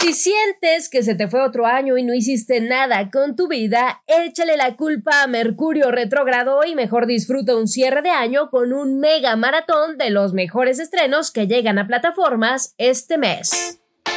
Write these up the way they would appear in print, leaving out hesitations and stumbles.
Si sientes que se te fue otro año y no hiciste nada con tu vida, échale la culpa a Mercurio retrógrado y mejor disfruta un cierre de año con un mega maratón de los mejores estrenos que llegan a plataformas este mes.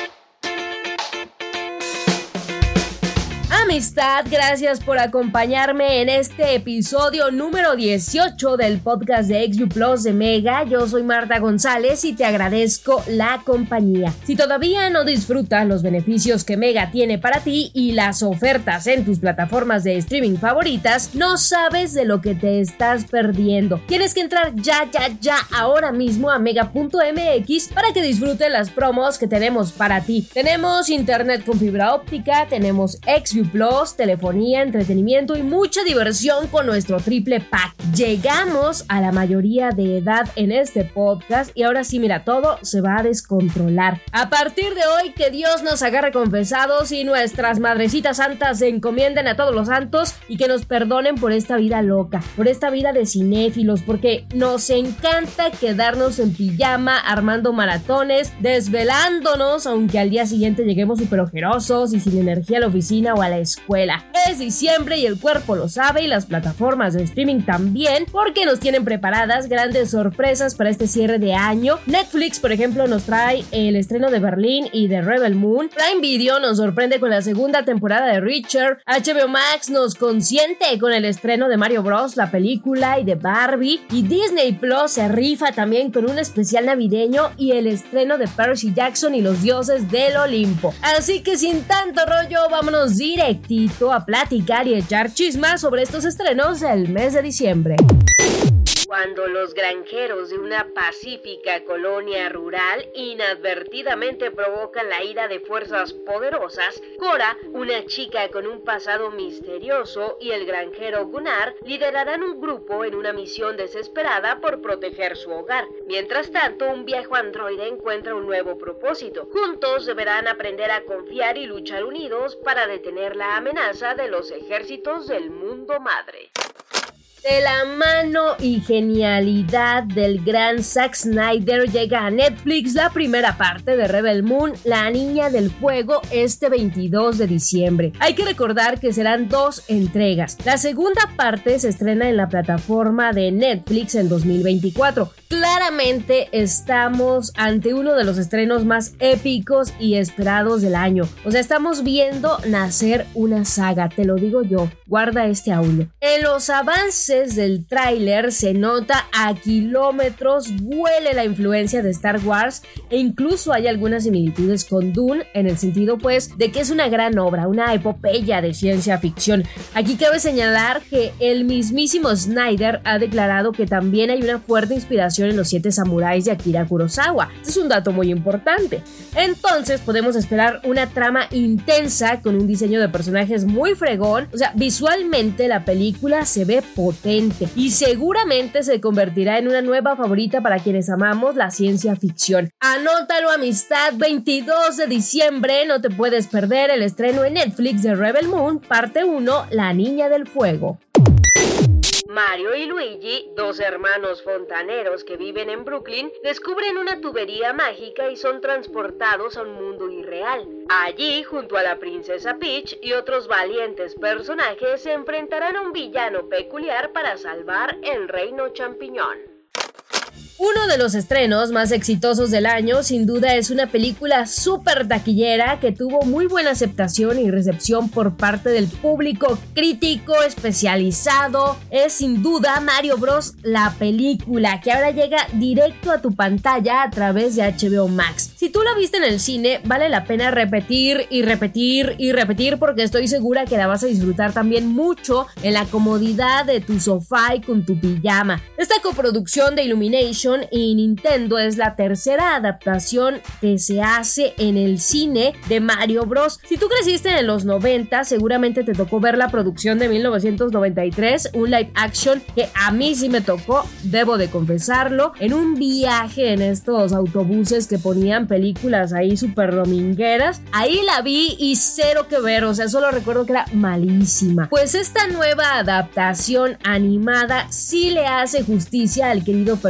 Amistad, gracias por acompañarme en este episodio número 18 del podcast de XView Plus de Mega. Yo soy Marta González y te agradezco la compañía. Si todavía no disfrutas los beneficios que Mega tiene para ti y las ofertas en tus plataformas de streaming favoritas, no sabes de lo que te estás perdiendo. Tienes que entrar ya ahora mismo a mega.mx para que disfrutes las promos que tenemos para ti. Tenemos internet con fibra óptica, tenemos XView Plus, telefonía, entretenimiento y mucha diversión con nuestro triple pack. Llegamos a la mayoría de edad en este podcast y ahora sí, mira, todo se va a descontrolar. A partir de hoy, que Dios nos agarre confesados y nuestras madrecitas santas se encomienden a todos los santos y que nos perdonen por esta vida loca, por esta vida de cinéfilos, porque nos encanta quedarnos en pijama, armando maratones, desvelándonos, aunque al día siguiente lleguemos súper ojerosos y sin energía a la oficina o a la escuela. Es diciembre y el cuerpo lo sabe y las plataformas de streaming también, porque nos tienen preparadas grandes sorpresas para este cierre de año. Netflix, por ejemplo, nos trae el estreno de Berlín y de Rebel Moon. Prime Video nos sorprende con la segunda temporada de Reacher. HBO Max nos consiente con el estreno de Mario Bros, la película, y de Barbie. Y Disney Plus se rifa también con un especial navideño y el estreno de Percy Jackson y los dioses del Olimpo. Así que sin tanto rollo, vámonos directito a platicar y echar chismas sobre estos estrenos del mes de diciembre. Cuando los granjeros de una pacífica colonia rural inadvertidamente provocan la ira de fuerzas poderosas, Cora, una chica con un pasado misterioso, y el granjero Gunnar liderarán un grupo en una misión desesperada por proteger su hogar. Mientras tanto, un viejo androide encuentra un nuevo propósito. Juntos deberán aprender a confiar y luchar unidos para detener la amenaza de los ejércitos del mundo madre. De la mano y genialidad del gran Zack Snyder llega a Netflix la primera parte de Rebel Moon, La Niña del Fuego, este 22 de diciembre. Hay que recordar que serán 2 entregas. La segunda parte se estrena en la plataforma de Netflix en 2024. Claramente estamos ante uno de los estrenos más épicos y esperados del año. O sea, estamos viendo nacer una saga, te lo digo yo. Guarda este audio. En los avances del tráiler se nota a kilómetros, huele la influencia de Star Wars e incluso hay algunas similitudes con Dune en el sentido pues de que es una gran obra, una epopeya de ciencia ficción. Aquí cabe señalar que el mismísimo Snyder ha declarado que también hay una fuerte inspiración en los 7 samuráis de Akira Kurosawa. Este es un dato muy importante. Entonces podemos esperar una trama intensa con un diseño de personajes muy fregón. O sea, visualmente la película se ve potente y seguramente se convertirá en una nueva favorita para quienes amamos la ciencia ficción. Anótalo, amistad, 22 de diciembre, no te puedes perder el estreno en Netflix de Rebel Moon, parte 1, La Niña del Fuego. Mario y Luigi, 2 hermanos fontaneros que viven en Brooklyn, descubren una tubería mágica y son transportados a un mundo irreal. Allí, junto a la princesa Peach y otros valientes personajes, se enfrentarán a un villano peculiar para salvar el reino champiñón. Uno de los estrenos más exitosos del año, sin duda, es una película súper taquillera que tuvo muy buena aceptación y recepción por parte del público crítico especializado. Es sin duda Mario Bros, la película, que ahora llega directo a tu pantalla a través de HBO Max. Si tú la viste en el cine, vale la pena repetir y repetir y repetir, porque estoy segura que la vas a disfrutar también mucho en la comodidad de tu sofá y con tu pijama. Esta coproducción de Illumination y Nintendo es la tercera adaptación que se hace en el cine de Mario Bros. Si tú creciste en los 90, seguramente te tocó ver la producción de 1993, un live action que a mí sí me tocó, debo de confesarlo, en un viaje en estos autobuses que ponían películas ahí súper domingueras. Ahí la vi y cero que ver, o sea, solo recuerdo que era malísima. Pues esta nueva adaptación animada sí le hace justicia al querido personaje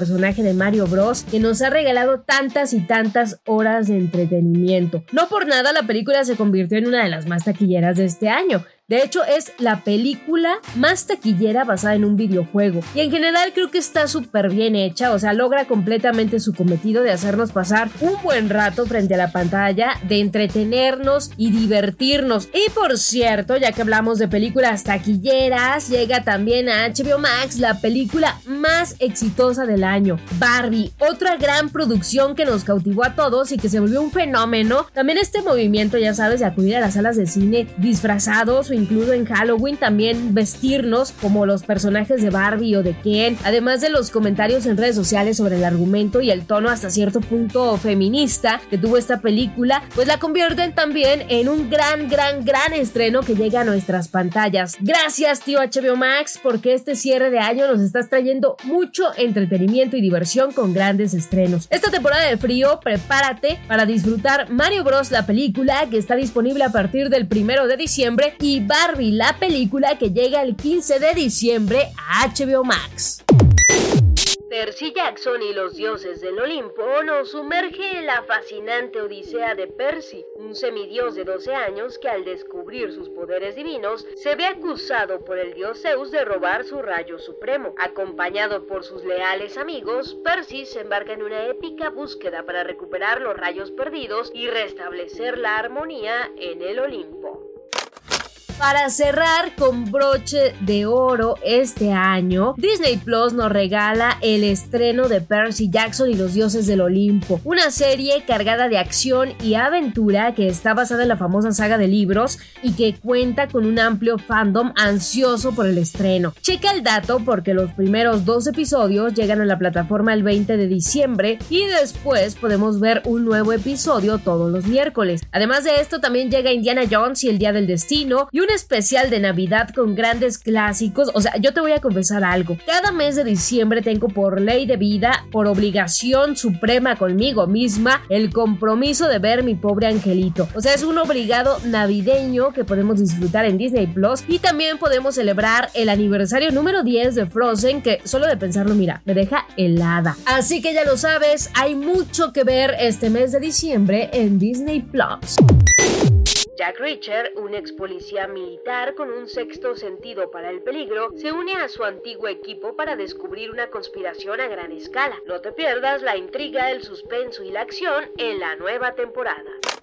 de Mario Bros, que nos ha regalado tantas y tantas horas de entretenimiento. No por nada la película se convirtió en una de las más taquilleras de este año. De hecho, es la película más taquillera basada en un videojuego. Y en general creo que está súper bien hecha, o sea, logra completamente su cometido de hacernos pasar un buen rato frente a la pantalla, de entretenernos y divertirnos. Y por cierto, ya que hablamos de películas taquilleras, llega también a HBO Max la película más exitosa del año, Barbie, otra gran producción que nos cautivó a todos y que se volvió un fenómeno. También este movimiento, ya sabes, de acudir a las salas de cine disfrazados, incluso en Halloween también vestirnos como los personajes de Barbie o de Ken, además de los comentarios en redes sociales sobre el argumento y el tono hasta cierto punto feminista que tuvo esta película, pues la convierten también en un gran estreno que llega a nuestras pantallas. Gracias, tío HBO Max, porque este cierre de año nos estás trayendo mucho entretenimiento y diversión con grandes estrenos. Esta temporada de frío, prepárate para disfrutar Mario Bros, la película, que está disponible a partir del 1 de diciembre, y Barbie, la película, que llega el 15 de diciembre a HBO Max. Percy Jackson y los dioses del Olimpo nos sumerge en la fascinante odisea de Percy, un semidios de 12 años que al descubrir sus poderes divinos se ve acusado por el dios Zeus de robar su rayo supremo. Acompañado por sus leales amigos, Percy se embarca en una épica búsqueda para recuperar los rayos perdidos y restablecer la armonía en el Olimpo. Para cerrar con broche de oro este año, Disney Plus nos regala el estreno de Percy Jackson y los dioses del Olimpo, una serie cargada de acción y aventura que está basada en la famosa saga de libros y que cuenta con un amplio fandom ansioso por el estreno. Checa el dato porque los primeros 2 episodios llegan a la plataforma el 20 de diciembre y después podemos ver un nuevo episodio todos los miércoles. Además de esto, también llega Indiana Jones y el Día del Destino y un especial de Navidad con grandes clásicos. O sea, yo te voy a confesar algo. Cada mes de diciembre tengo por ley de vida, por obligación suprema conmigo misma, el compromiso de ver Mi Pobre Angelito. O sea, es un obligado navideño que podemos disfrutar en Disney Plus, y también podemos celebrar el aniversario número 10 de Frozen, que solo de pensarlo, mira, me deja helada. Así que ya lo sabes, hay mucho que ver este mes de diciembre en Disney Plus. Jack Reacher, un ex policía militar con un sexto sentido para el peligro, se une a su antiguo equipo para descubrir una conspiración a gran escala. No te pierdas la intriga, el suspenso y la acción en la nueva temporada.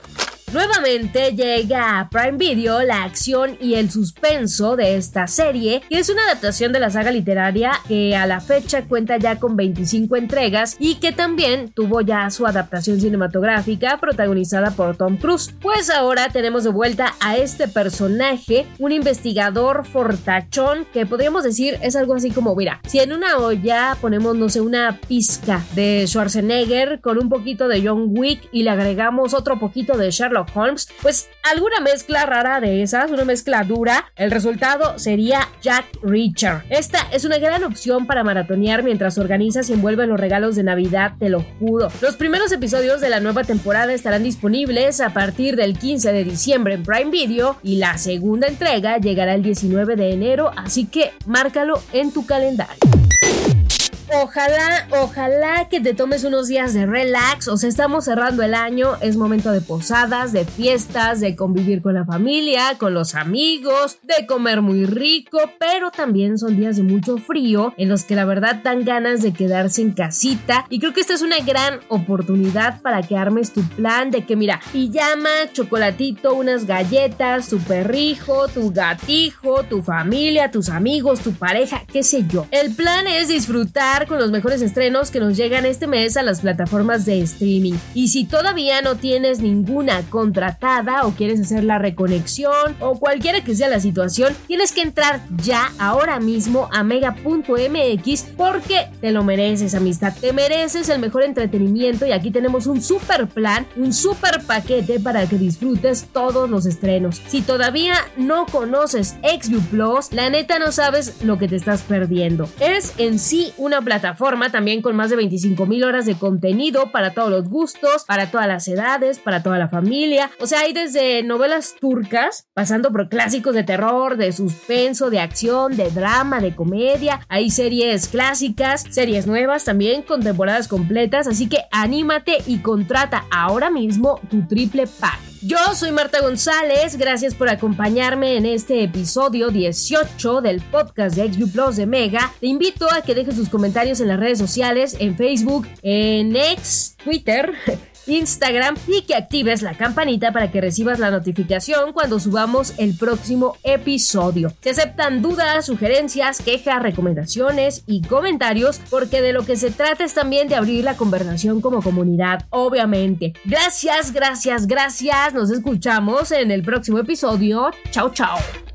Nuevamente llega a Prime Video la acción y el suspenso de esta serie, que es una adaptación de la saga literaria que a la fecha cuenta ya con 25 entregas y que también tuvo ya su adaptación cinematográfica protagonizada por Tom Cruise. Pues ahora tenemos de vuelta a este personaje, un investigador fortachón que podríamos decir es algo así como, mira, si en una olla ponemos, no sé, una pizca de Schwarzenegger con un poquito de John Wick y le agregamos otro poquito de Sherlock Holmes, pues alguna mezcla rara de esas, una mezcla dura, el resultado sería Jack Reacher. Esta es una gran opción para maratonear mientras organizas y envuelves los regalos de Navidad, te lo juro. Los primeros episodios de la nueva temporada estarán disponibles a partir del 15 de diciembre en Prime Video y la segunda entrega llegará el 19 de enero, así que márcalo en tu calendario. Ojalá que te tomes unos días de relax. O sea, estamos cerrando el año, es momento de posadas, de fiestas, de convivir con la familia, con los amigos, de comer muy rico, pero también son días de mucho frío en los que la verdad dan ganas de quedarse en casita, y creo que esta es una gran oportunidad para que armes tu plan de que, mira, pijama, chocolatito, unas galletas, tu perrijo, tu gatijo, tu familia, tus amigos, tu pareja, qué sé yo. El plan es disfrutar con los mejores estrenos que nos llegan este mes a las plataformas de streaming. Y si todavía no tienes ninguna contratada o quieres hacer la reconexión o cualquiera que sea la situación, tienes que entrar ya ahora mismo a mega.mx porque te lo mereces, amistad. Te mereces el mejor entretenimiento y aquí tenemos un super plan, un super paquete para que disfrutes todos los estrenos. Si todavía no conoces XView Plus, la neta no sabes lo que te estás perdiendo. Es en sí una plataforma plataforma también con más de 25,000 horas de contenido para todos los gustos, para todas las edades, para toda la familia. O sea, hay desde novelas turcas, pasando por clásicos de terror, de suspenso, de acción, de drama, de comedia. Hay series clásicas, series nuevas también con temporadas completas, así que anímate y contrata ahora mismo tu triple pack. Yo soy Marta González, gracias por acompañarme en este episodio 18 del podcast de XView Plus de Mega. Te invito a que dejes tus comentarios en las redes sociales, en Facebook, en X, Twitter, Instagram, y que actives la campanita para que recibas la notificación cuando subamos el próximo episodio. Se aceptan dudas, sugerencias, quejas, recomendaciones y comentarios, porque de lo que se trata es también de abrir la conversación como comunidad, obviamente. Gracias. Nos escuchamos en el próximo episodio. Chao.